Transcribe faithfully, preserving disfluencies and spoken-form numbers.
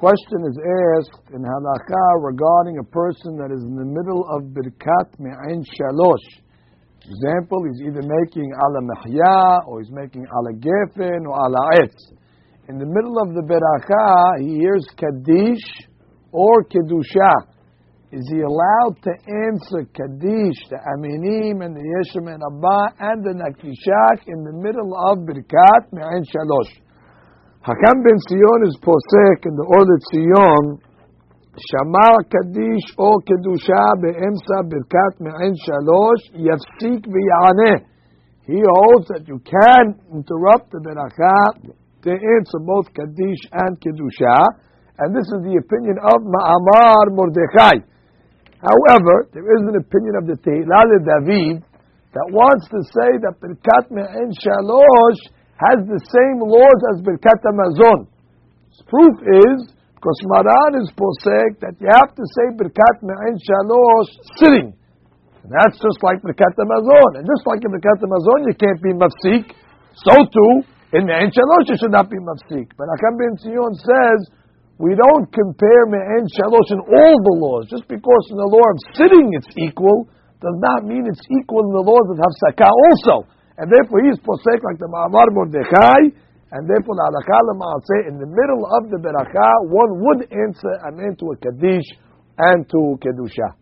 question is asked in halakha regarding a person that is in the middle of birkat me'ain shalosh. Example, he's either making ala mahya, or he's making ala gefen, or ala etz. In the middle of the berakah, he hears kaddish or kedusha. Is he allowed to answer kaddish, the aminim and the yeshem and abba and the nakishak in the middle of birkat me'ain shalosh? Hakam ben Sion is posek in the order Sion, Shamar Kaddish or Kedusha be'emsa birkat me'ain shalosh yafsik v'yaneh. He holds that you can interrupt the berakah to answer both Kaddish and Kedusha, and this is the opinion of Ma'amar Mordechai. However, there is an opinion of the Tehillah David that wants to say that birkat me'ain shalosh has the same laws as Birkat HaMazon. Its proof is, because Maran is posek, that you have to say Birkat Me'ain Shalosh sitting. And that's just like Birkat HaMazon. And just like in Birkat HaMazon you can't be mafsik, so too, in Me'ain Shalosh you should not be mafsik. But Hakam ben Sion says, we don't compare Me'ain Shalosh in all the laws. Just because in the law of sitting it's equal, does not mean it's equal in the laws of Hafsakah also. And therefore he is posek like the Ma'amar Mordechai, and therefore the halakha l'ma'aseh, in the middle of the berakah, one would answer amen to a kaddish and to kedusha.